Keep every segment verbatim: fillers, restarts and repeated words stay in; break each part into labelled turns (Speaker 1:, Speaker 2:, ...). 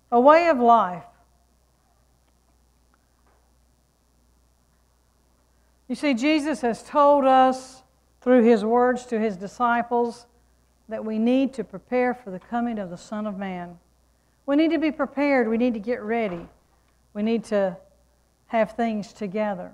Speaker 1: A way of life. You see, Jesus has told us through His words to His disciples that we need to prepare for the coming of the Son of Man. We need to be prepared. We need to get ready. We need to have things together.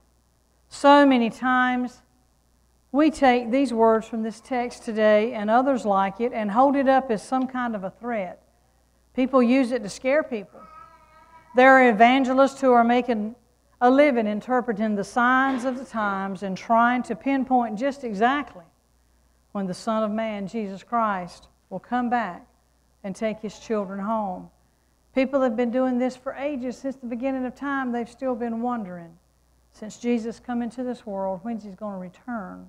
Speaker 1: So many times we take these words from this text today and others like it and hold it up as some kind of a threat. People use it to scare people. There are evangelists who are making a living interpreting the signs of the times and trying to pinpoint just exactly when the Son of Man, Jesus Christ, will come back and take His children home. People have been doing this for ages. Since the beginning of time, they've still been wondering, since Jesus come into this world, when's He's going to return?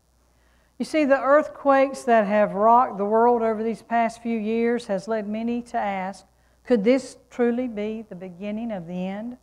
Speaker 1: You see, the earthquakes that have rocked the world over these past few years has led many to ask, could this truly be the beginning of the end?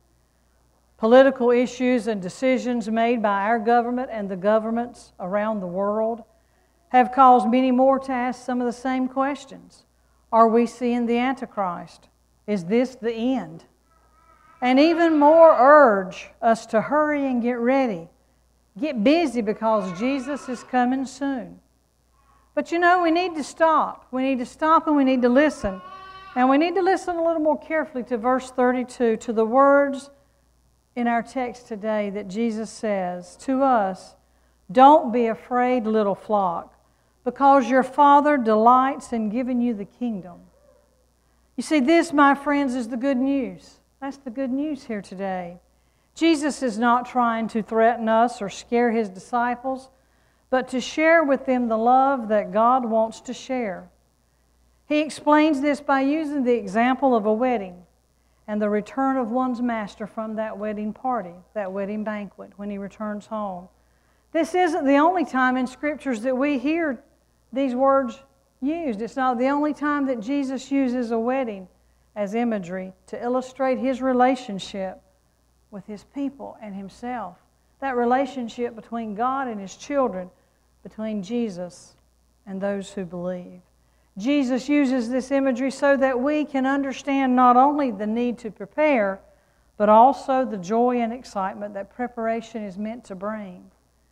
Speaker 1: Political issues and decisions made by our government and the governments around the world have caused many more to ask some of the same questions. Are we seeing the Antichrist? Is this the end? And even more urge us to hurry and get ready. Get busy because Jesus is coming soon. But you know, we need to stop. We need to stop and we need to listen. And we need to listen a little more carefully to verse thirty-two, to the words in our text today that Jesus says to us, "Don't be afraid, little flock, because your Father delights in giving you the kingdom." You see, this, my friends, is the good news. That's the good news here today. Jesus is not trying to threaten us or scare His disciples, but to share with them the love that God wants to share. He explains this by using the example of a wedding and the return of one's master from that wedding party, that wedding banquet, when he returns home. This isn't the only time in Scriptures that we hear these words used. It's not the only time that Jesus uses a wedding as imagery to illustrate His relationship with His people and Himself. That relationship between God and His children, between Jesus and those who believe. Jesus uses this imagery so that we can understand not only the need to prepare, but also the joy and excitement that preparation is meant to bring.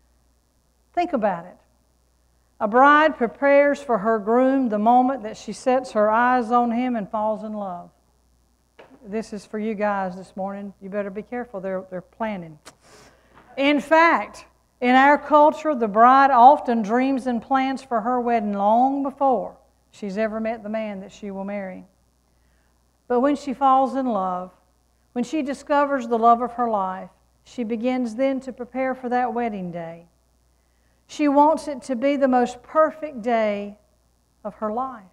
Speaker 1: Think about it. A bride prepares for her groom the moment that she sets her eyes on him and falls in love. This is for you guys this morning. You better be careful. They're, they're planning. In fact, in our culture, the bride often dreams and plans for her wedding long before she's ever met the man that she will marry. But when she falls in love, when she discovers the love of her life, she begins then to prepare for that wedding day. She wants it to be the most perfect day of her life.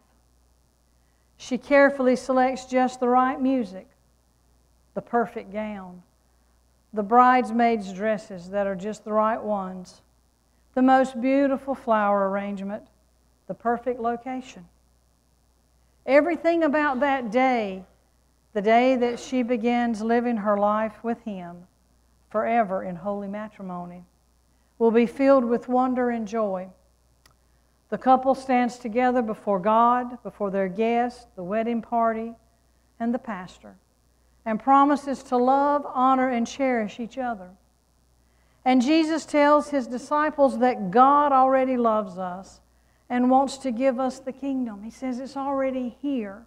Speaker 1: She carefully selects just the right music, the perfect gown, the bridesmaids' dresses that are just the right ones, the most beautiful flower arrangement, the perfect location. Everything about that day, the day that she begins living her life with Him forever in holy matrimony, will be filled with wonder and joy. The couple stands together before God, before their guests, the wedding party, and the pastor, and promises to love, honor, and cherish each other. And Jesus tells His disciples that God already loves us and wants to give us the kingdom. He says it's already here.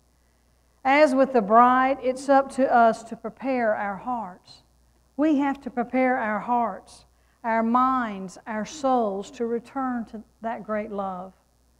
Speaker 1: As with the bride, it's up to us to prepare our hearts. We have to prepare our hearts, our minds, our souls to return to that great love.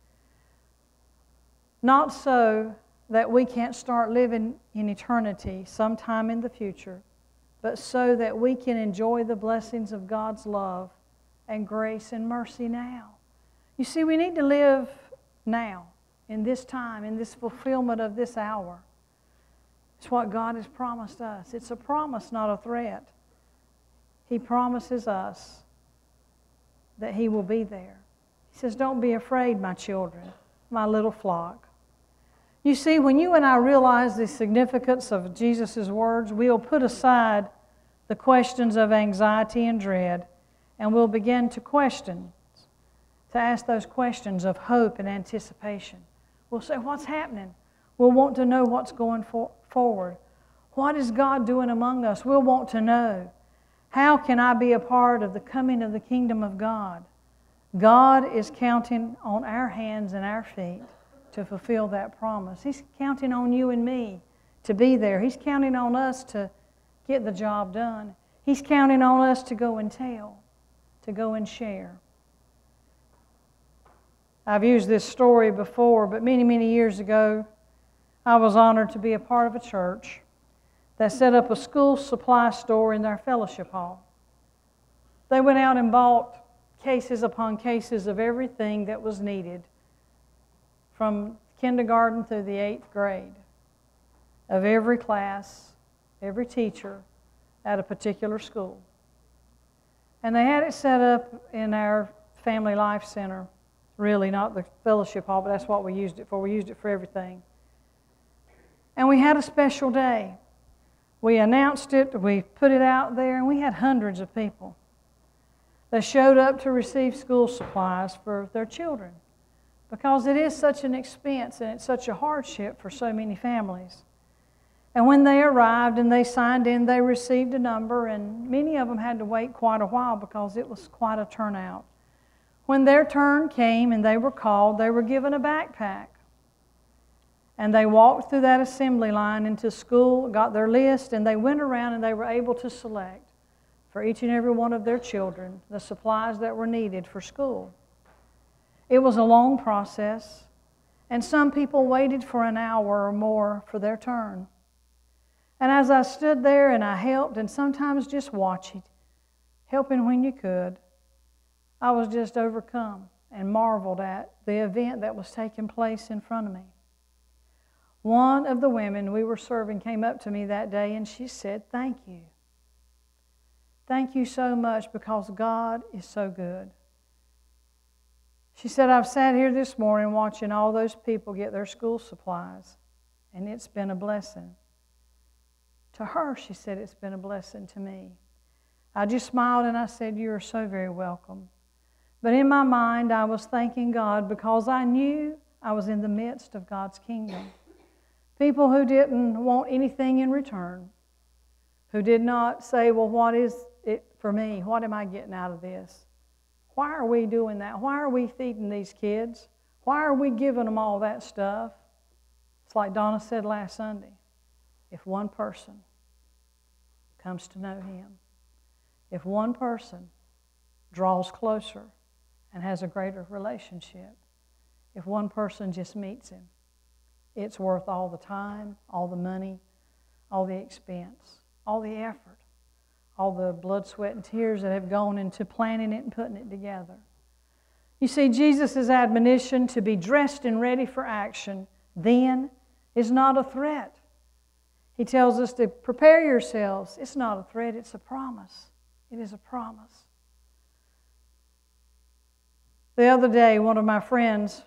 Speaker 1: Not so that we can't start living in eternity sometime in the future, but so that we can enjoy the blessings of God's love and grace and mercy now. You see, we need to live now, in this time, in this fulfillment of this hour. It's what God has promised us. It's a promise, not a threat. He promises us that He will be there. He says, "Don't be afraid, my children, my little flock." You see, when you and I realize the significance of Jesus' words, we'll put aside the questions of anxiety and dread, and we'll begin to question, to ask those questions of hope and anticipation. We'll say, what's happening? We'll want to know what's going for, forward. What is God doing among us? We'll want to know. How can I be a part of the coming of the kingdom of God? God is counting on our hands and our feet to fulfill that promise. He's counting on you and me to be there. He's counting on us to get the job done. He's counting on us to go and tell, to go and share. I've used this story before, but many, many years ago, I was honored to be a part of a church that set up a school supply store in their fellowship hall. They went out and bought cases upon cases of everything that was needed from kindergarten through the eighth grade, of every class, every teacher at a particular school. And they had it set up in our Family Life Center, really not the fellowship hall, but that's what we used it for. We used it for everything. And we had a special day. We announced it, we put it out there, and we had hundreds of people that showed up to receive school supplies for their children, because it is such an expense and it's such a hardship for so many families. And when they arrived and they signed in, they received a number, and many of them had to wait quite a while because it was quite a turnout. When their turn came and they were called, they were given a backpack. And they walked through that assembly line into school, got their list, and they went around and they were able to select for each and every one of their children the supplies that were needed for school. It was a long process, and some people waited for an hour or more for their turn. And as I stood there and I helped, and sometimes just watching, helping when you could, I was just overcome and marveled at the event that was taking place in front of me. One of the women we were serving came up to me that day and she said, "Thank you. Thank you so much, because God is so good." She said, "I've sat here this morning watching all those people get their school supplies, and it's been a blessing." To her, she said, "It's been a blessing to me." I just smiled and I said, "You are so very welcome." But in my mind, I was thanking God because I knew I was in the midst of God's kingdom. People who didn't want anything in return, who did not say, "Well, what is it for me? What am I getting out of this? Why are we doing that? Why are we feeding these kids? Why are we giving them all that stuff?" It's like Donna said last Sunday. If one person comes to know Him, if one person draws closer and has a greater relationship, if one person just meets Him, it's worth all the time, all the money, all the expense, all the effort, all the blood, sweat, and tears that have gone into planning it and putting it together. You see, Jesus' admonition to be dressed and ready for action then is not a threat. He tells us to prepare yourselves. It's not a threat, it's a promise. It is a promise. The other day, one of my friends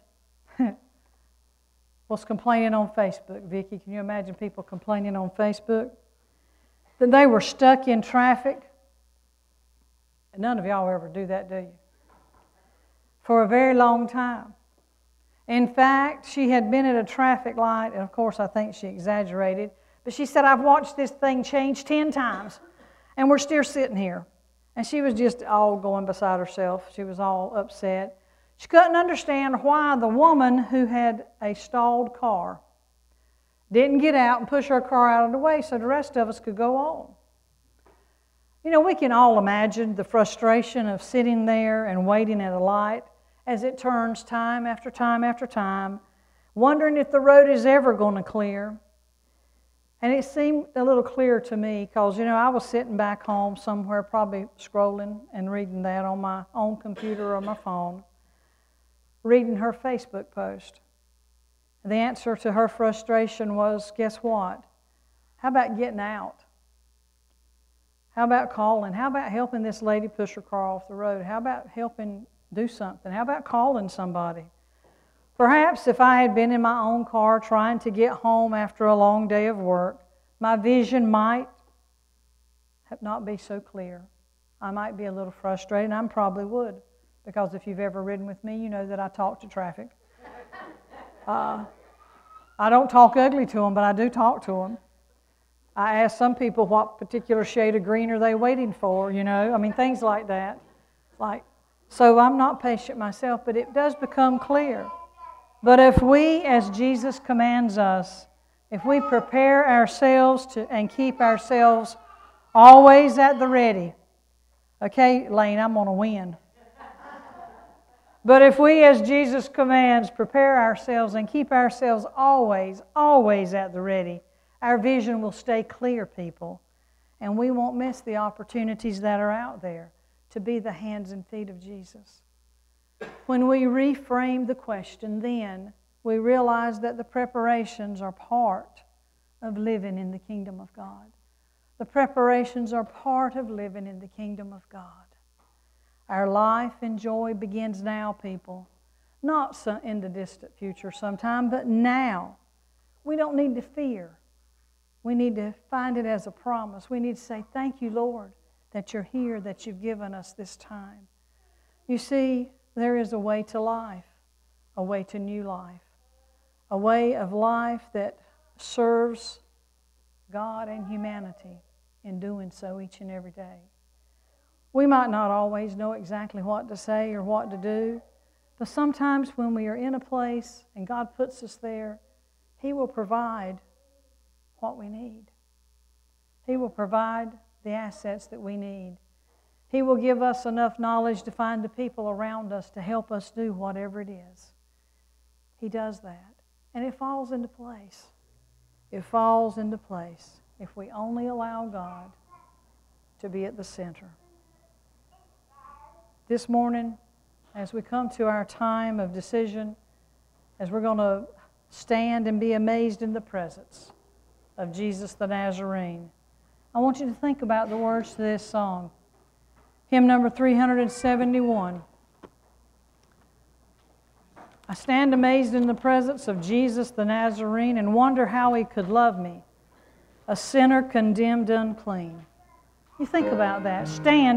Speaker 1: was complaining on Facebook. Vicki, can you imagine people complaining on Facebook? That they were stuck in traffic. And none of y'all ever do that, do you? For a very long time. In fact, she had been at a traffic light, and of course I think she exaggerated, but she said, "I've watched this thing change ten times, and we're still sitting here." And she was just all going beside herself. She was all upset. She couldn't understand why the woman who had a stalled car didn't get out and push her car out of the way so the rest of us could go on. You know, we can all imagine the frustration of sitting there and waiting at a light as it turns time after time after time, wondering if the road is ever going to clear. And it seemed a little clearer to me because, you know, I was sitting back home somewhere probably scrolling and reading that on my own computer or my phone, reading her Facebook post. The answer to her frustration was, guess what? How about getting out? How about calling? How about helping this lady push her car off the road? How about helping do something? How about calling somebody? Perhaps if I had been in my own car trying to get home after a long day of work, my vision might not be so clear. I might be a little frustrated, and I probably would, because if you've ever ridden with me, you know that I talk to traffic. Uh, I don't talk ugly to them, but I do talk to them. I ask some people what particular shade of green are they waiting for, you know. I mean, things like that. Like, so I'm not patient myself, but it does become clear. But if we, as Jesus commands us, if we prepare ourselves to and keep ourselves always at the ready, okay, Lane, I'm going to win. But if we, as Jesus commands, prepare ourselves and keep ourselves always, always at the ready, our vision will stay clear, people, and we won't miss the opportunities that are out there to be the hands and feet of Jesus. When we reframe the question, then we realize that the preparations are part of living in the kingdom of God. The preparations are part of living in the kingdom of God. Our life and joy begins now, people. Not in the distant future sometime, but now. We don't need to fear. We need to find it as a promise. We need to say, thank you, Lord, that you're here, that you've given us this time. You see, there is a way to life, a way to new life, a way of life that serves God and humanity in doing so each and every day. We might not always know exactly what to say or what to do, but sometimes when we are in a place and God puts us there, He will provide what we need. He will provide the assets that we need. He will give us enough knowledge to find the people around us to help us do whatever it is. He does that. And it falls into place. It falls into place if we only allow God to be at the center. This morning, as we come to our time of decision, as we're going to stand and be amazed in the presence of Jesus the Nazarene, I want you to think about the words to this song. Hymn number three hundred seventy-one. I stand amazed in the presence of Jesus the Nazarene and wonder how He could love me, a sinner condemned unclean. You think about that. Stand